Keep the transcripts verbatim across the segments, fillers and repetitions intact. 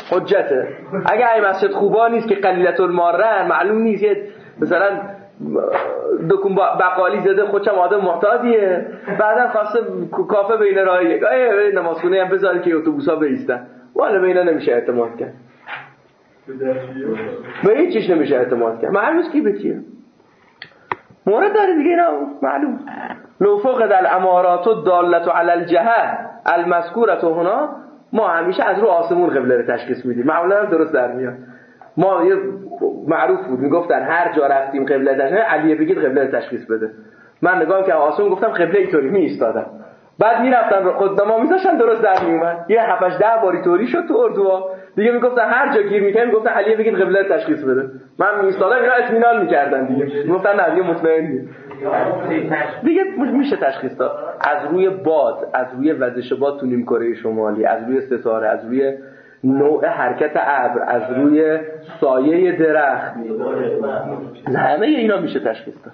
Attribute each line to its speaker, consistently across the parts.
Speaker 1: حجته. اگه این مسجد خوبا نیست که قلیلت المارن معلوم نیست، مثلا دکون بقالی زده خودشم آدم محتاطیه، بعدا خواسته کافه بین راهیه گاهی نمازخونه هم بذاره که اتوبوسا بایستن، والا به اینا نمیشه اعتماد کرد، به هیچ چیز نمیشه اعتماد کرد. معلوم است کی به کیه. مورد داره دیگه اینا معلوم. لو فقد الامارات الدالة علی الجهه المذکورة هنا، ما همیشه از رو آسمون قبله رو تشخیص میدیم، معمولا درست در میاد. ما یه معروف بود میگفتن هر جا رفتیم قبله تشخیص، علیه بگید قبله رو تشخیص بده. من نگاه که آسمون گفتم قبله اینطوری می ایستادم، بعد میرفتم رو خودنما میذاشتن درست در میومد. یه هفتش ده باری طوری شد تو اردوها دیگه، میگفتن هر جا گیر میکنه میگفتن علیه بگید قبله رو تشخیص بده. من می ایستادم اینا اطمینان میکردن دیگه، میگفتن نه دیگه مطمئنی دیگه میشه تشخیص داد. از روی باد، از روی وزش باد تو نیم کره شمالی، از روی ستاره، از روی نوع حرکت ابر، از روی سایه درخت، همه اینا میشه تشخیص داد.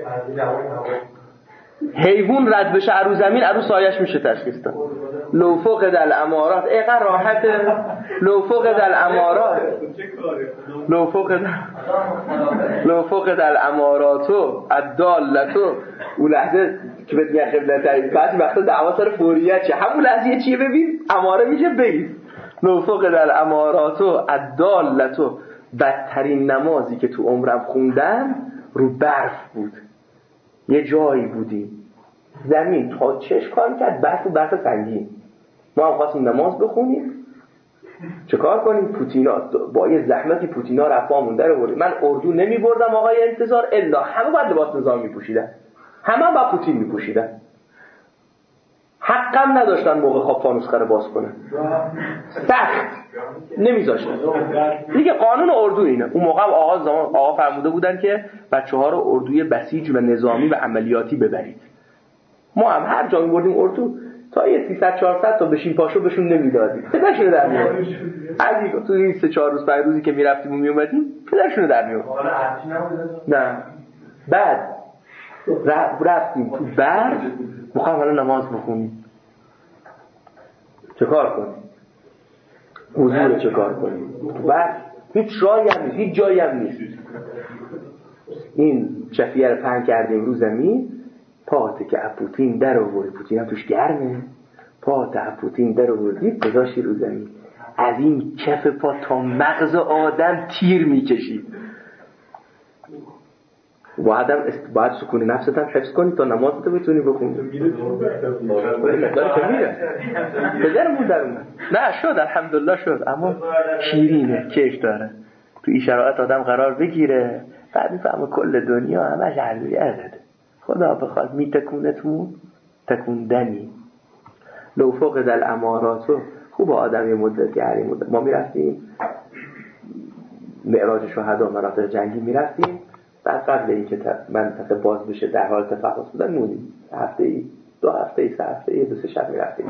Speaker 1: حیوان رد بشه رو زمین، رو سایش میشه تشخیص داد. لو فقد الامارات، اینقدر راحته. لو فقد الامارات لو فقد لو فقد الامارات الدالة، اون لحظه که بهت میگن قبله، بعضی وقتا دعوا سر فوریت شه، همون لحظه چیه ببین اماره میشه بگید. لو فقد الامارات الدالة، بدترین نمازی که تو عمرم خوندم رو برف بود. یه جایی بودیم زمین تا چش کار کرد، برف و برف سنگین. ما هم خواستیم نماز بخونیم، چه کار کنیم؟ پوتینا با یه زحمتی پوتینا رفامون در آورد. من اردو نمی بردم آقای انتظار الا همه باید لباس نظامی پوشیدن، همه با پوتین می پوشیدن. حقم نداشتن موقع خواب فانوسخره باز کنن، سخت نمیذاشتن دیگه. قانون اردو اینه. اون موقع آقا زمان آقا فرموده بودن که بچه‌ها رو اردوی بسیج و نظامی و عملیاتی ببرید. ما هم هر جا می‌بردیم اردو تا یه سیصد چهارصد تا بشین پاشو بهشون نمیدادیم، پدرشون در میاد. علی تو این سه چهار روز پنج روزی که میرفتیم و میومدیم پدرشون در میاد. نه بعد رفتیم تو برد، میخوام حالا نماز بخونیم، چه کار کنیم؟ حضور چه کار کنیم؟ تو برد هیچ راهی هم نیست، هیچ جایی هم نیست. این شفیه رو پهن کردیم رو زمین، پاته که پوتین در آورد، پوتین هم توش گرمه، پاته پوتین در آوردی گذاشتی رو زمین، از این کف پا تا مغز آدم تیر میکشید. باید است... باید سکون نفست هم حفظ کنی تا نمازت بتونی بخونی. مقداری که میره پدرمون در اومد، نه شد الحمدلله شد، اما شیرینه، کیف داره تو این شرایط آدم قرار بگیره، بعد میفهمه کل دنیا همش عرضی عزده. خدا بخواد میتکونتمون تکوندنی. لو فقد الامارات، خوب آدم یه مدتی هری مدت ما میرفتیم معراج شهدا مناطق جنگی میرفتیم، بعد قبل این که منطقه باز بشه در حال تفحص بودن مونیم، هفته ای دو هفته ای سه هفته ای دو سه شب میرفتیم.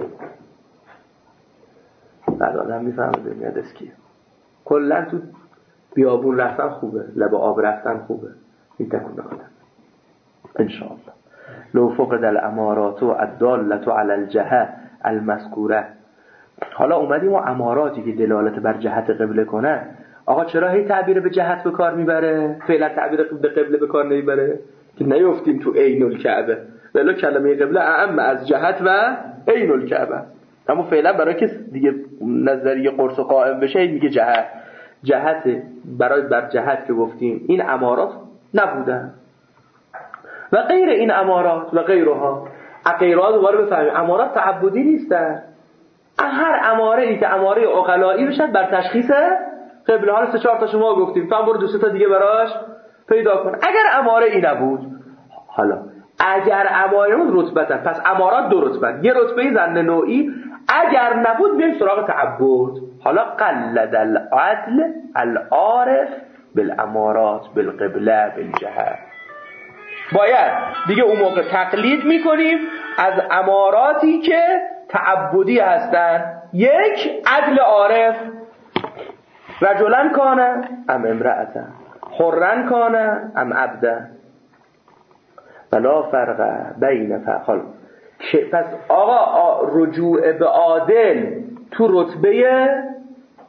Speaker 1: بعد آدم میفهمه دنیا دستکیه. کلا تو بیابون رفتن خوبه، لب آب رفتن خوبه، میتکونه آدم انشاءالله. لو فقد الامارات الدالة علی الجهه المذکوره. حالا اومدیم و اماراتی که دلالت بر جهت قبله کنه، آقا چرا هی تعبیر به جهت به کار میبره؟ فعلا تعبیر به قبله به کار نمیبره که نیفتیم تو عین الکعبه، ولی کلمه قبله اعم از جهت و عین الکعبه. اما فعلا برای که دیگه نظریه قرص و قائم بشه میگه جهت. جهت برای بر جهت که گفتیم این امارات نبودن و غیر این امارات و غیرها. عقیرات دوباره بفهمیم امارات تعبدی نیستن. هر اماره ای که اماره عقلایی بشد بر تشخیص قبله. حالا سه چهار تا شما گفتیم، فهم برو دو سه تا دیگه براش پیدا کن. اگر اماره ای نبود، حالا اگر اماره بود رتبتن، پس امارات دو رتبن، یه رتبه ظن نوعی. اگر نبود میریم سراغ تعبد. حالا قلد العدل العارف بالامارات بالقبله بالجهه. باید دیگه اون موقع تقلید میکنیم از اماراتی که تعبدی هستن. یک، عدل عارف، رجلن کانه ام امرأتن، حرن کانه ام عبدن، ولا فرق بین فعال. پس آقا رجوع به عادل تو رتبه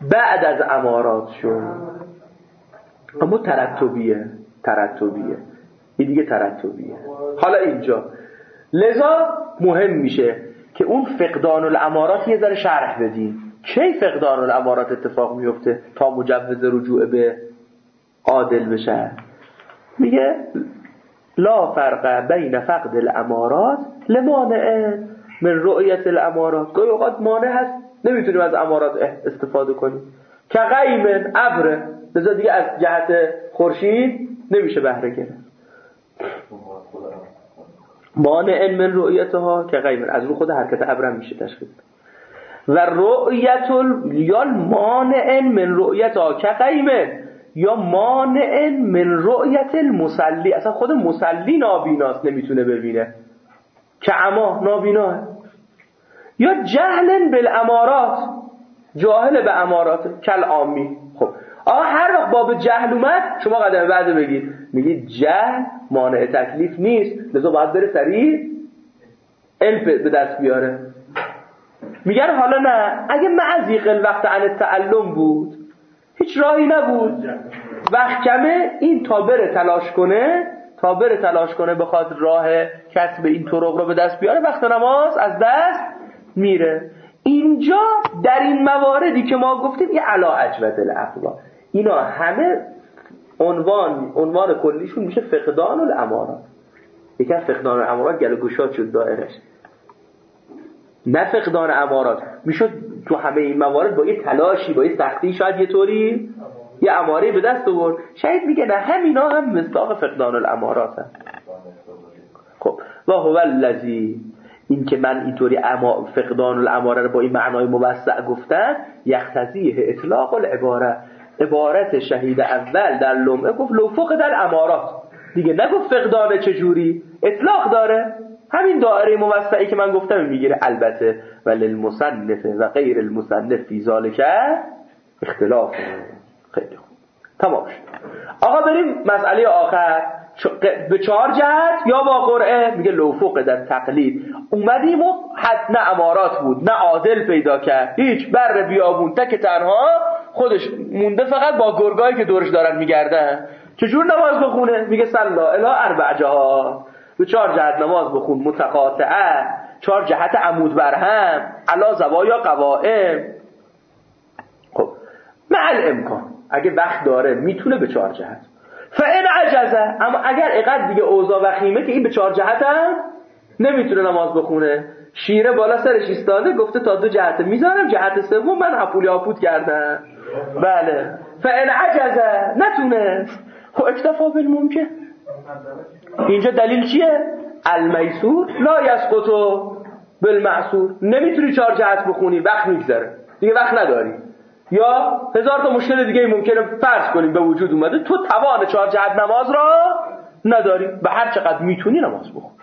Speaker 1: بعد از امارات شد، اما ترتبیه ترتبیه این دیگه ترتبیه. حالا اینجا لذا مهم میشه که اون فقدان الامارات یه ذره شرح بدیم. کی فقدان الامارات اتفاق میفته تا مجوز رجوع به عادل بشه؟ میگه لا فرق بین فقد الامارات لمانع من رؤیت الامارات. گاهی اوقات مانع هست نمیتونیم از امارات استفاده کنیم، که غیمن ابره، لذا دیگه از جهت خورشید نمیشه بهره گرفت. مانع من رؤیتها که غیمن، از رو خود حرکت ابرم میشه تشخیص. و رؤیت ال... یا مانع من رؤیتها که غیمن، یا مانع من رؤیت المصلی، اصلا خود مصلی نابیناست نمیتونه ببینه، که اما نابیناه. یا جهل بالامارات، جاهل به امارات کل عامی. خب آقا هر وقت باب جهل اومد شما قدم بعد بگید، میگید جهل مانع تکلیف نیست، لذا باید بره سریع علم به دست بیاره. میگن حالا نه، اگه معزیق الوقت عن التعلم بود هیچ راهی نبود، وقت کمه، این تا بره تلاش کنه تا بره تلاش کنه بخواد راه کسب این طرق رو به دست بیاره، وقت نماز از دست میره. اینجا در این مواردی که ما گفتیم یه علا اجود العقل، اینا همه عنوان عنوان کلیشون میشه فقدان الامارات. یکی از فقدان الامارات گل گشاد شد دایرش، نه فقدان امارات میشد تو همه این موارد با یه تلاشی با یه سختی شاید یه طوری یه اماره به دست آورد. شاید میگه نه همینا هم مصداق فقدان الامارات هم. خب و هو الذی، این که من اینطوری اما فقدان الاماره رو با این معنای موسع گفتم، یقتضیه اطلاق العباره، عبارت شهید اول در لمعه گفت لو فقد الامارات، دیگه نگفت فقدان چجوری، اطلاق داره. همین دایره موسعی که من گفتم میگیره. البته وللمصنف و غیر المصنف فی ذالک اختلاف. خیلی خوب تمام شد. آقا بریم مسئله آخر، به چهار جهت یا با قرعه. میگه لو فقد التقلید، اومدیم و حد نه امارات بود نه عادل پیدا کرد، هیچ بر بیابون تک تنها خودش مونده فقط با گرگایی که دورش دارن میگردن. چجور نماز بخونه؟ میگه صلا الی اربع جهات، به چهار جهت نماز بخون متقاطعه، چهار جهت عمود برهم علا زوایا قوائم. خب مع الامکان اگه وقت داره میتونه به چهار جهت. فان عجزه، اما اگر اقدر دیگه اوضاع وخیمه که این به چهار جهت هم نمیتونه نماز بخونه، شیره بالا سرش ایستاده گفته تا دو جهت میذارم، جهت سوم من هپولی هاپوت کردم. بله فان عجزه، نتونست، خب اکتفا بالممکن. اینجا دلیل چیه؟ المیسور لا یسقط بالمعسور. نمیتونی چهار جهت بخونی، وقت میگذره دیگه، وقت نداری، یا هزار تا مشکل دیگه ممکنه فرض کنیم به وجود اومده، تو توان چهار جهت نماز را نداری، به هر چقدر میتونی نماز بخون،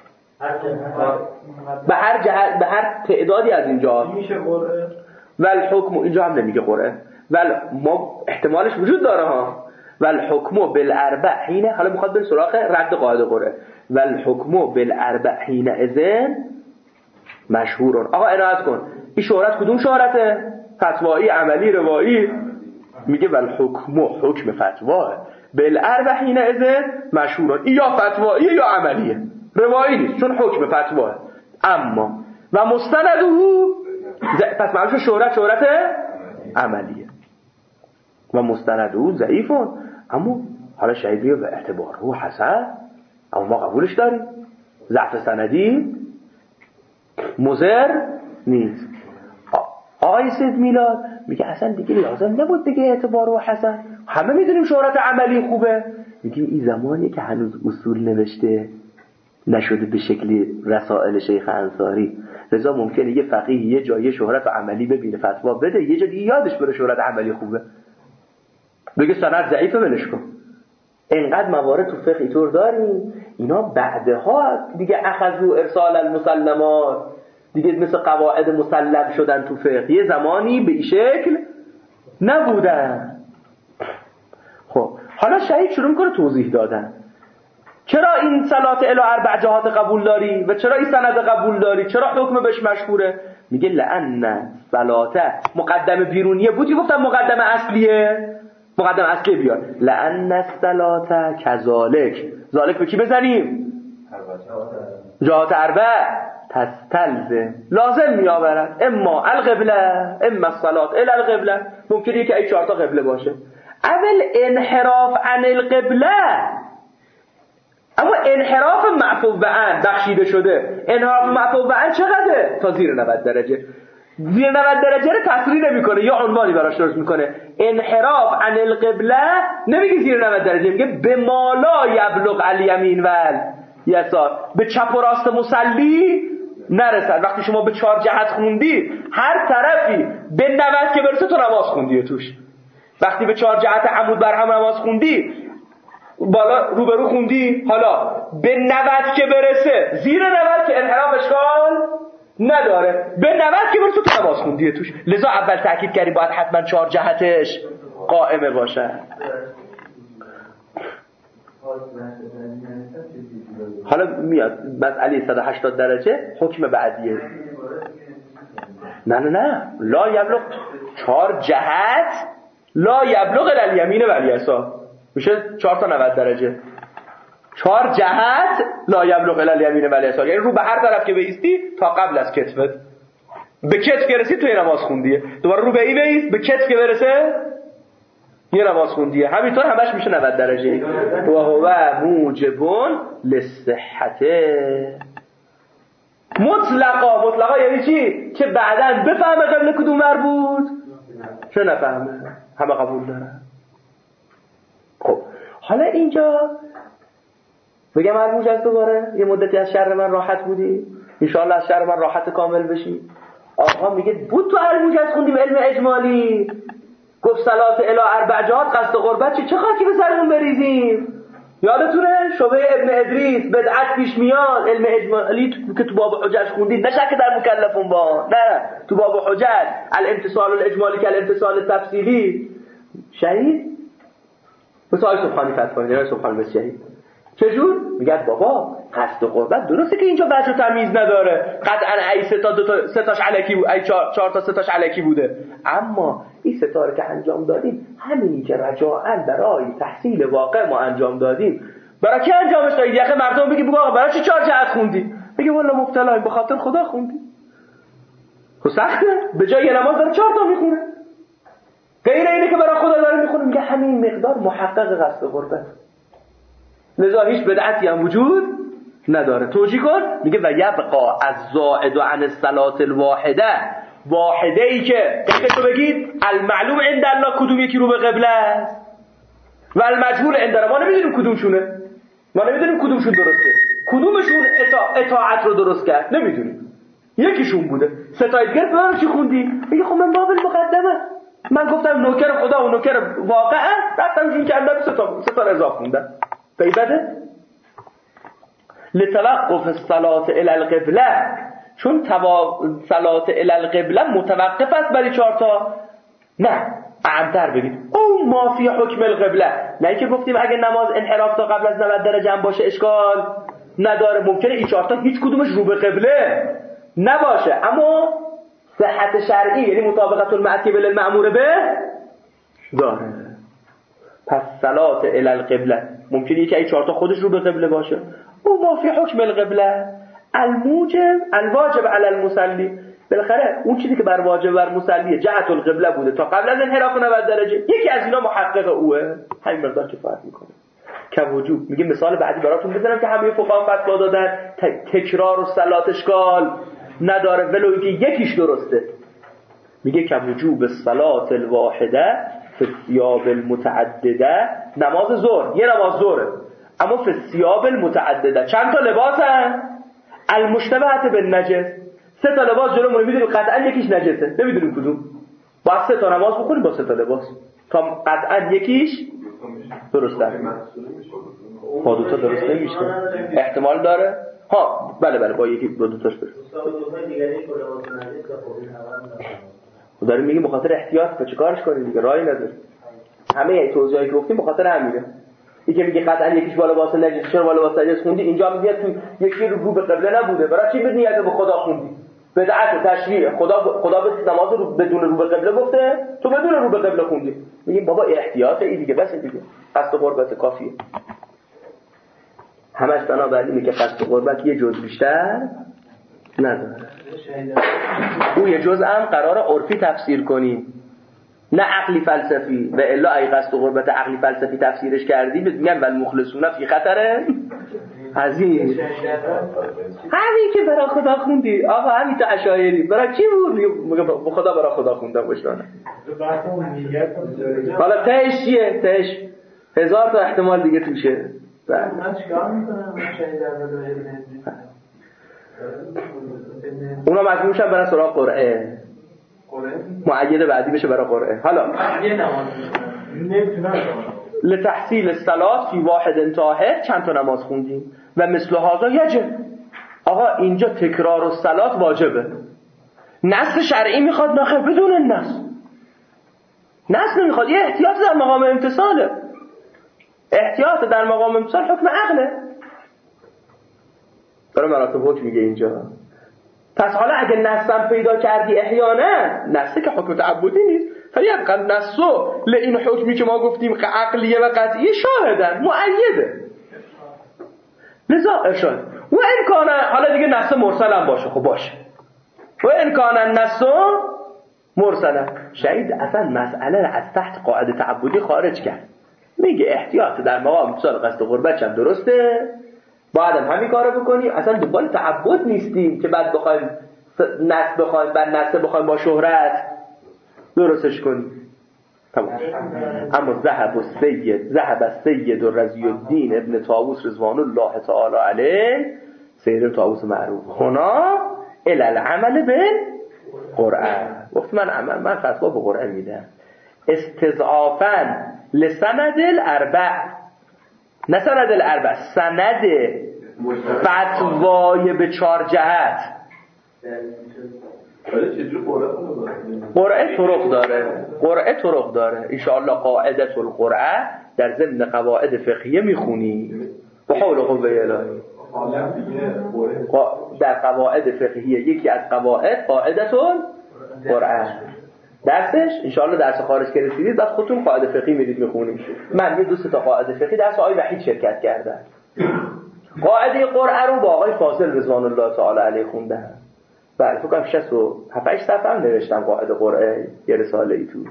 Speaker 1: به هر جهت به هر تعدادی از اینجا میشه قرعه. ول حکم، اینجا هم نمیگه قرعه، ول ما احتمالش وجود داره ها. ول حکم بالاربع حین، حالا میخواد بر سراغ رد قاعده قرعه. ول حکم بالاربع حین اذن مشهورون. آقا عنایت کن، این شهرت کدوم شهرته؟ فتوایی، عملی، روایی؟ میگه ول حکم، حکم فتوا بالاربع حین اذن مشهورون، این یا فتوایی یا عملیه، روایی نیست چون حکم فتواه. اما و مستنده پس معنیش شهرت شهرت عملیه و مستنده ضعیفون، اما حالا شهیدیه به اعتبار رو حسن، اما ما قبولش داریم. ضعف سندی مضر نیست. آقای سید میلاد میگه اصلا دیگه لازم نبود دیگه اعتبار و حسن، همه میدونیم شهرت عملی خوبه. میگیم این زمانی که هنوز اصول نوشته نشده به شکل رسائل شیخ انصاری، لذا ممکنه یه فقیه یه جایی شهرت عملی ببینه فتوا بده، یه جایی یادش بره شهرت عملی خوبه، بگه سند ضعیفه ولش کن. اینقدر موارد تو فقه اینطور داریم، اینا بعدها دیگه اخذو ارسال المسلمات، دیگه مثل قواعد مسلم شدن تو فقه، یه زمانی به این شکل نبودن. خب حالا شهید شروع میکنه توضیح دادن، چرا این صلات الی اربع جهات قبول داری و چرا این سند قبول داری، چرا حکم بهش مشهوره. میگه لأن صلاته مقدم بیرونیه بود، گفتم مقدم اصلیه، مقدم اصلی بیار. لأن الصلاة كذلك، ذالک به کی بزنیم؟ جهات اربع تستلزم، لازم میآورد اما القبله اما الصلاة الى القبله. ممکنه که ای چهار تا قبله باشه. اول انحراف عن القبله، اما انحراف معفو عن بخشیده شده، انحراف معفو عن چقدره؟ تا زیر نود درجه. زیر نود درجه رو تصریح نمیکنه یا عنوانی براش درست میکنه. انحراف عن القبله نمیگه زیر نود درجه، میگه به مالا یبلغ الیمین و الیسار، به چپ و راست مصلی نرسد. وقتی شما به چهار جهت خوندی، هر طرفی به نود که برسه تو نماز خوندی توش. وقتی به چهار جهت عمود بر هم نماز خوندی، بالا روبرو خوندی، حالا به نود که برسه، زیر نود که انحراف اشکال نداره، به نود که برسه تو نماز خوندی توش. لذا اول تأکید کردیم باید حتما چهار جهتش قائمه باشه. حالا میاد مسئله صد و هشتاد درجه حکم بعدیه. نه نه نه لا یبلغ، چهار جهت لا یبلغ الیمین و الیسار، میشه چهار تا نود درجه. چهار جهت لا یبلغ الیمین و الیسار، یعنی رو به هر طرف که بایستی تا قبل از کتفت، به کتف که رسید تو یه نماز خوندیه، دوباره رو به این بایست به کتف که برسه یه نماز خوندیه. همینطور همش میشه نود درجه. و هو موجب للصحت مطلقا. مطلقا یعنی چی؟ که بعداً بفهمه قبل کدوم ور بود، چه نفهمه، همه قبول داره. خب حالا اینجا بگم مرموج از دوباره یه مدتی از شر من راحت بودی، انشاءالله از شر من راحت کامل بشی. آقا میگه بود تو علموج از خوندیم علم اجمالی، گفت صلات الی اربع جهات قصد قربت چی، چه خاکی به سرمون بریزیم؟ یادتونه شبه ابن ادریس بدعت پیش میاد، علم اجمالی که تو باب حجج خوندید، نه شک در مکلفون با، نه تو باب حجج الامتصال الاجمالی که الامتصال تفصیلی شهید مثل آی سبحانی فتوا میده. آی سبحانی مثل شهید چجور؟ میگه بابا قصد قربت درسته که اینجا وجه تمیز نداره، قطعا ای سه تا دو تا سه تاش الکی بود، ای چهار, چهار تا سه تاش الکی بوده، اما این سه تا رو که انجام دادیم همینی که رجاءً برای تحصیل واقع ما انجام دادیم. برای کی انجامش دادید؟ یخه مردم بگی بابا برای چی چهار جهت خوندی؟ میگه والا مبتلای به خاطر خدا خوندی. خب سخته، به جای یه نماز داره چهار تا میخونه، غیر اینه که برای خدا داره میخونه. میگه همین مقدار محقق قصد قربت، لذا هیچ بدعتی هم وجود نداره. توجیه کن. میگه و یبقا الزائد عن الصلاة الواحده، واحده ای که دقیقش رو بگید المعلوم عند الله کدوم یکی رو به قبله است و المجهول عند الله، ما نمیدونیم کدومشونه، ما نمیدونیم کدومشون درسته، کدومشون اطاع... اطاعت رو درست کرد نمیدونیم، یکیشون بوده. ستایت گرفت من چی خوندی؟ میگه خب من باب المقدمه، من گفتم نوکر خدا و نوکر واقعا، رفتم جون کردم ستا ستا اضافه خوندم. پیبده لتوقف الصلاة الى القبله، چون توا... صلاة الى القبله متوقف است برای چهارتا. نه اعمتر بگید او ما فی حکم القبله، نه که گفتیم اگه نماز انحراف تا قبل از نود درجه هم باشه اشکال نداره، ممکنه این چهارتا هیچ کدومش رو به قبله نباشه اما صحت شرعی یعنی مطابقت المعصیه بالمأمور به داره. پس صلاة الی القبله ممکنه یکی از چهارتا خودش رو به قبله باشه. او ما فی حکم القبله الموجب الواجب علی المصلی، بالاخره اون چیزی که بر واجب بر مصلی جهت القبله بوده تا قبل از انحراف نود درجه، یکی از اینا محقق اوه، همین مقدار کفایت میکنه. که وجوب میگه مثال بعدی براتون بزنم که همه فقها فتوا دادن تکرار و صلات اشکال نداره ولو اینکه یکیش درسته. میگه که وجوب الصلاه الواحده فی الثياب المتعدده، نماز ظهر یه نماز ظهره اما فی الثياب المتعدده چند تا لباس هست المشتبهه بالنجس، سه تا لباس جلومون میدونیم قطعا یکیش نجسه، نمیدونیم کدوم، با سه تا نماز بخونیم با سه تا لباس تا قطعا یکیش درسته. با دو تا درست نمیشه، احتمال داره ها بله بله با یکی با دو تاش برس. داریم میگیم بخاطر احتیاط به چیکارش کنیم دیگه، راهی نداره. همه این توضیحی که گفتیم بخاطر همینه. یکی میگه قطعا یکیش بالا واسه نجس، چرا بالا واسه نجس خوندی؟ اینجا میگه تو یکی رو رو به قبله نبوده، برای چی به نیت به خدا خوندی؟ بدعت تشریع. خدا خدا به نماز رو بدون رو به قبله گفته، تو بدون رو به قبله خوندی. میگیم بابا احتیاط ای دیگه، بس دیگه قصد قربت کافیه. همش بنابراین اینه که قصد قربت یه جز بیشتر نداره. او یه جز هم قرار عرفی تفسیر کنیم نه عقلی فلسفی. و الا ای قصد قربت عقلی فلسفی تفسیرش کردی میگن ول مخلصون فی خطره عظیم. همین که برای خدا خوندی آقا، همین تا اشاعری برای کی بود؟ میگه به خدا برای خدا خوندم باشدانه. حالا تهش چیه؟ تهش هزار تا احتمال دیگه توشه.
Speaker 2: من چیکار میکنم؟
Speaker 1: اونا مجبور شدن برای سراغ قرعه. معید بعدی بشه برای قرعه. حالا لتحصیل الصلاة فی واحد انتهاء چند تا نماز خوندیم و مثل هذا یجب. آقا اینجا تکرار الصلاة واجبه. نص شرعی میخواد نخیر بدون النص. نص نمیخواد، یه احتیاط در مقام امتصاله. احتیاط در مقام امتصال حکم عقله. داره مراتب حکم میگه اینجا. پس حالا اگه نصم پیدا کردی احیانا، نصه که حکم تعبدی نیست، فریبقا نصو لئین حکمی که ما گفتیم که عقلیه و قطعیه شاهدن مؤیده. لذا ارشاد و امکانه حالا دیگه نص مرسل هم باشه، خب باشه و امکانه نصو مرسل. شهید اصلا مسئله را از تحت قاعده تعبدی خارج کرد. میگه احتیاط در مقام امتصال قصد قربت هم درسته، باید هم همین کارو بکنیم. اصلا دنبال تعبد نیستیم که بعد بخوایم نص بخوایم بعد نص بخوایم با شهرت درستش کنیم. تمام. اما ذهب السید ذهب السید رضی الدین ابن طاووس رضوان الله تعالی علیه، سید طاووس معروف، هنا الی العمل بالقرآن. گفت من عمل من فتوا به قرآن میدم استضعافا لسند الاربع، نه سند الاربع، سند فتوای به چار جهت. قرعه طرق داره، قرعه طرق داره. انشاءالله قاعدة القرعه در ضمن قواعد فقهیه میخونی به حول قوه الهی. در قواعد فقهیه یکی از قواعد قاعدة القرعه درسش. انشاءالله درس خارج که رسیدید بعد خودتون قاعده فقهی میرید میخونید. من یه دو سه تا قاعده فقهی درس آقای وحید شرکت کردم. قاعده قرعه رو با آقای فاضل رضوان الله تعالی علیه خوندم. بله فکر کنم شصت و هفت صفحه هم نوشتم قاعده قرعه، یه رساله ای تو.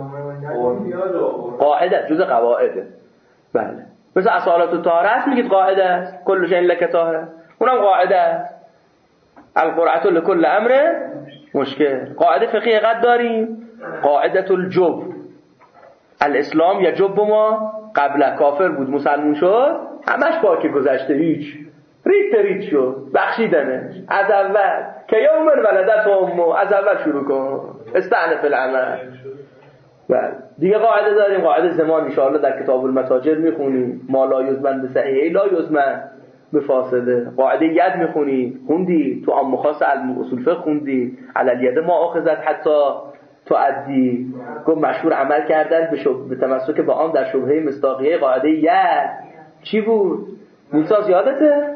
Speaker 1: قاعده جزء قواعده. بله مثل اصالات الطهاره میگید قاعده است، کل شیء لک طاهر، اونم قاعده است. القرعه لكل امر مشکل. قاعده فقهی قد داریم، قاعده الجب، الاسلام یجب ما قبل، کافر بود مسلمون شد همش پاک گذشته، هیچ ریت ریت شد، بخشیدنش از اول که یوم ولدت امه، از اول شروع کن استعنف العمل. بله دیگه قاعده داریم، قاعده زمان ان شاء الله در کتاب المتاجر میخونیم، ما لا یزمن به صحیح لا یزمن به فاسده. قاعده ید میخونی، خوندی تو عام خاص علم اصول فقه خوندی، علی ید ما اخذت حتی تو ادی گفت مشهور عمل کردن به شب... به تمسک با آن در شبهه مصداقیه. قاعده ید چی بود؟ موسی یادته؟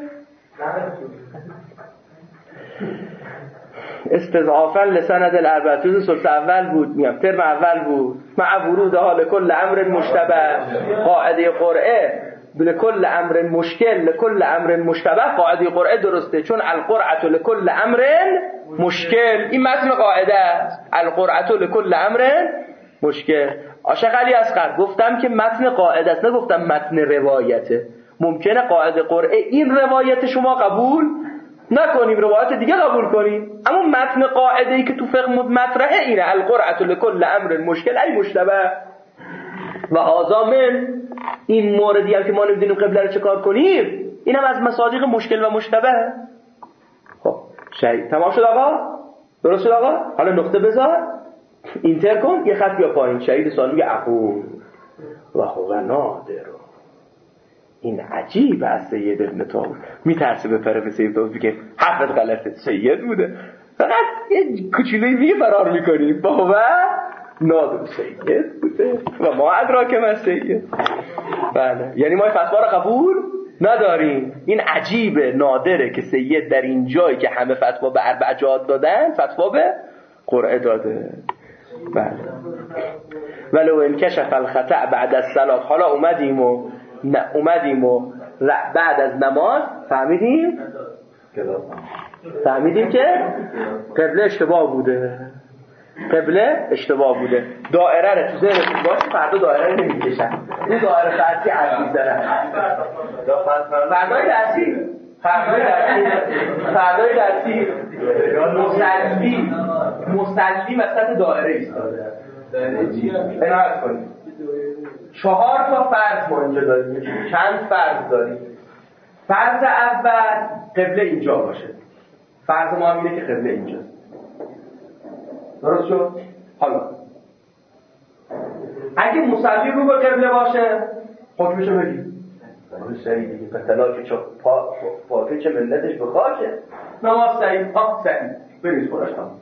Speaker 1: استضعافا لسند الاربعه جزء سلس اول بود، میام ترم اول بود. مع ورود حال کل امر مشتبه، قاعده قرعه لکل امر مشکل لکل امر مشتبه. قاعده قرعه درسته چون القرعه لکل امر مشکل، این متن قاعده است. القرعه لکل امر مشکل. عاشق علی اصغر گفتم که متن قاعده است، نگفتم متن روایته. ممکنه قاعده قرعه این روایت شما قبول نکنیم، روایت دیگه قبول کنیم، اما متن قاعده ای که تو فقه مطرحه اینه القرعه لکل امر مشکل ای مشتبه. و هذا من این موردی هم که ما نمیدونیم قبله رو چه کار کنیم، اینم از مصادیق مشکل و مشتبه. خب شهید تمام شد آقا؟ درست شد آقا؟ حالا نقطه بذار اینتر کن، یه خط بیا پایین. شهید سال میگه اقول و هو نادر. این عجیب از سید ابن طاووس، میترسه به طرف سید طاووس بگه حرفت غلطه، سید بوده، فقط یه کوچولوی میگه فرار میکنی بابا نادر سید بوده و ما ادراک ما سید. بله یعنی ما فتوا را قبول نداریم. این عجیبه، نادره که سید در این جایی که همه فتوا به اربع جهات دادن فتوا به قرعه داده. بله. ولو انکشف الخطأ بعد از صلات. حالا اومدیم و نه اومدیم و بعد از نماز فهمیدیم فهمیدیم که قبله اشتباه بوده، قبله اشتباه بوده. دائره رو تو ذهنتون باشه، فردا دائره رو نمی‌کشن. این دائره فرضی عزیز داره. فردای درسی فردای درسی فردای درسی مسلی مسلی وسط دائره ایستاده. عنایت کنید. چهار تا فرض ما اینجا داریم. چند فرض داریم؟ فرض اول قبله اینجا باشه. فرض ما هم اینه که قبله اینجاست. درست شد؟ حالا اگه مصلی رو به قبله باشه حکمشو بگیم. سریع دیگه پتلا که چه پا پا چه ملتش به خاکه. نماز سریع آه سریع بریز خودش تمام.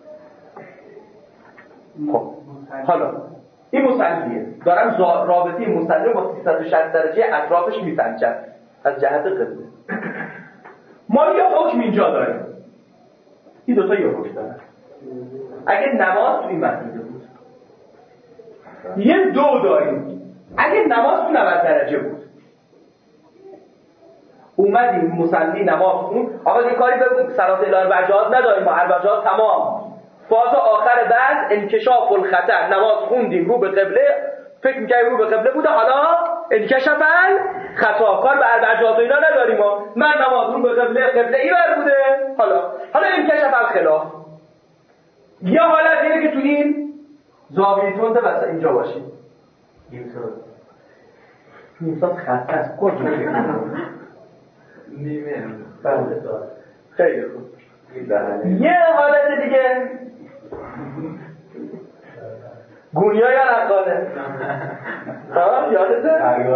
Speaker 1: خب حالا این مصلیه، دارم رابطه مصلی با سیصد و شصت درجه اطرافش میسنجم از جهت قبله. ما یه حکم اینجا داریم، این دوتا یه حکم دارن. اگه نماز تو این مسجد بود یه دو داریم، اگه نماز تو نود درجه بود اومدیم مصلی نماز خون، آقا این کاری به صلات الی اربع نداریم، ما اربع تمام. فاز آخر بعد انکشاف الخطأ، نماز خوندیم رو به قبله، فکر می‌کردیم رو به قبله بوده، حالا انکشاف الخطأ، کار به اربع جهات اینا نداریم ما. من نماز رو به قبله قبله اینور بوده، حالا حالا انکشاف الخلاف. یا حالت اینه که تو این زاویه تند واسه اینجا باشیم. نیمسات خط است کجا نیمه بله خیلی خوب. یه حالت دیگه گونیا یا نقاله ها یادته؟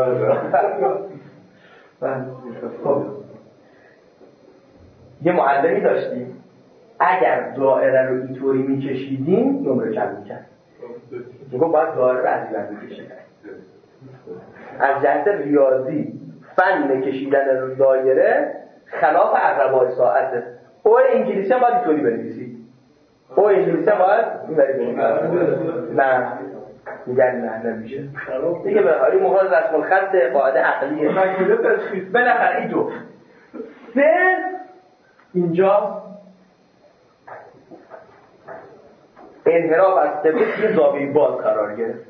Speaker 1: یه معلمی داشتیم اگر دائره رو اینطوری میکشیدیم نمره کم میکرد. میگه باید دائره رو از این میکشید. از جهت ریاضی فن کشیدن دایره خلاف عقربای ساعته. او انگلیسی هم باید اینطوری بنویسی. او انگلیسی هم باید اینطوری بنویسی. نه میگن نه نمیشه. دیگه به حالی موقع رسم الخط قاعده عقلیه. بالاخره این دو. سه اینجا انحراف از قبله یه زاویه باز قرار گرفت.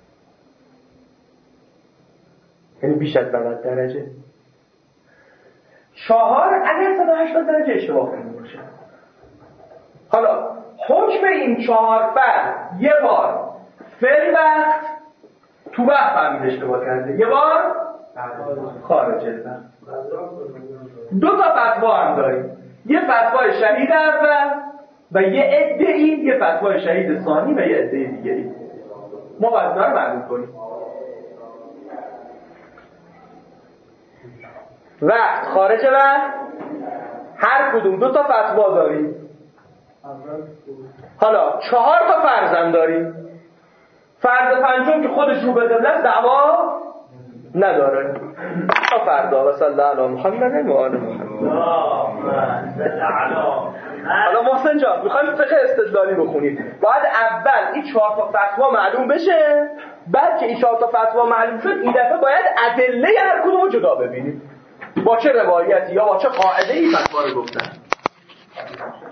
Speaker 1: یعنی بیش از نود درجه. چهار اگر صد و هشتاد درجه اشتباه کنیم باشه. حالا حکم این چهار فرد یه بار فعل وقت تو وقت فهمید اشتباه کرده، یه بار خارج از وقت. دو تا فتوا هم داریم، یه فتوای شهید اول و یه ادعی، یه فتوای شهید ثانی و یه ادعی دیگری. ما باید اونا رو معلوم کنیم. وقت خارج وقت هر کدوم دو تا فتوا داریم. حالا چهار تا فرض هم داریم. فرض پنجم که خودش رو به قبله است دعوا نداره. تا فردا و صلی الله علی محمد و آل محمد. حالا محسن جان میخوایم فقه استدلالی بخونید. باید اول این چهار تا فتوا معلوم بشه، بعد که این چهار تا فتوا معلوم شد این دفعه باید ادله هر کدوم رو جدا ببینیم. با چه روایتی یا با چه قاعده‌ای فتوا رو گفتن.